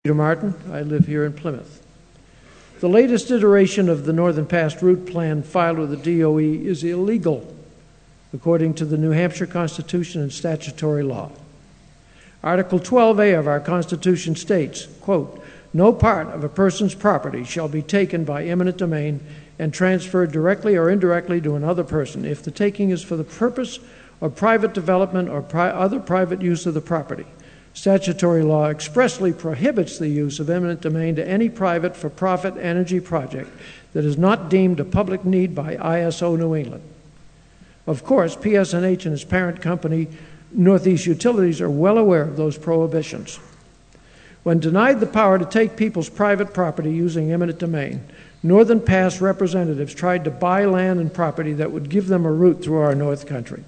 Peter Martin. I live here in Plymouth. The latest iteration of the Northern Pass Route Plan filed with the DOE is illegal, according to the New Hampshire Constitution and statutory law. Article 12A of our Constitution states, quote, "No part of a person's property shall be taken by eminent domain and transferred directly or indirectly to another person if the taking is for the purpose of private development or other private use of the property. Statutory law expressly prohibits the use of eminent domain to any private for-profit energy project that is not deemed a public need by ISO New England." Of course, PSNH and its parent company, Northeast Utilities, are well aware of those prohibitions. When denied the power to take people's private property using eminent domain, Northern Pass representatives tried to buy land and property that would give them a route through our North Country.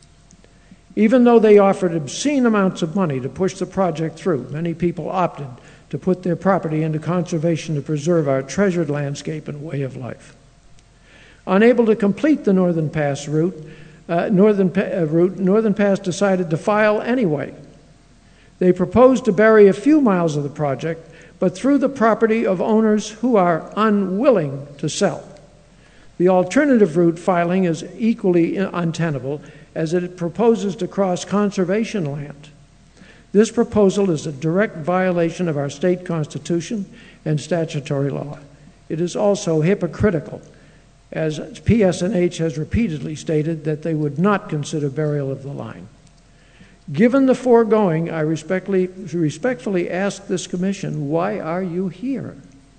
Even though they offered obscene amounts of money to push the project through, many people opted to put their property into conservation to preserve our treasured landscape and way of life. Unable to complete the Northern Pass route, Northern Pass decided to file anyway. They proposed to bury a few miles of the project, but through the property of owners who are unwilling to sell. The alternative route filing is equally untenable, as it proposes to cross conservation land. This proposal is a direct violation of our state constitution and statutory law. It is also hypocritical, as PSNH has repeatedly stated that they would not consider burial of the line. Given the foregoing, I respectfully ask this commission, why are you here?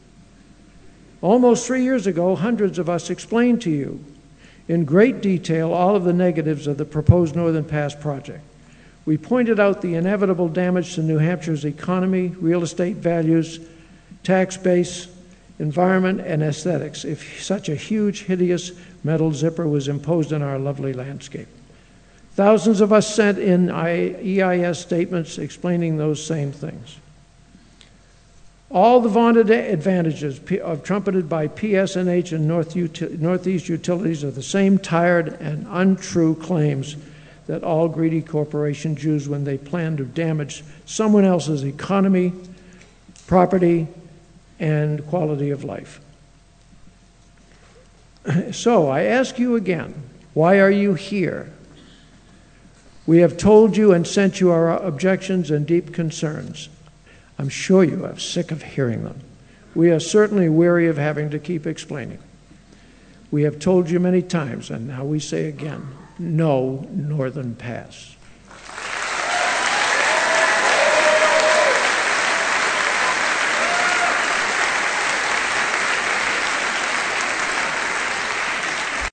Almost 3 years ago, hundreds of us explained to you in great detail all of the negatives of the proposed Northern Pass project. We pointed out the inevitable damage to New Hampshire's economy, real estate values, tax base, environment, and aesthetics if such a huge, hideous metal zipper was imposed on our lovely landscape. Thousands of us sent in EIS statements explaining those same things. All the vaunted advantages trumpeted by PSNH and Northeast Utilities are the same tired and untrue claims that all greedy corporations use when they plan to damage someone else's economy, property, and quality of life. So I ask you again, why are you here? We have told you and sent you our objections and deep concerns. I'm sure you are sick of hearing them. We are certainly weary of having to keep explaining. We have told you many times, and now we say again, no Northern Pass.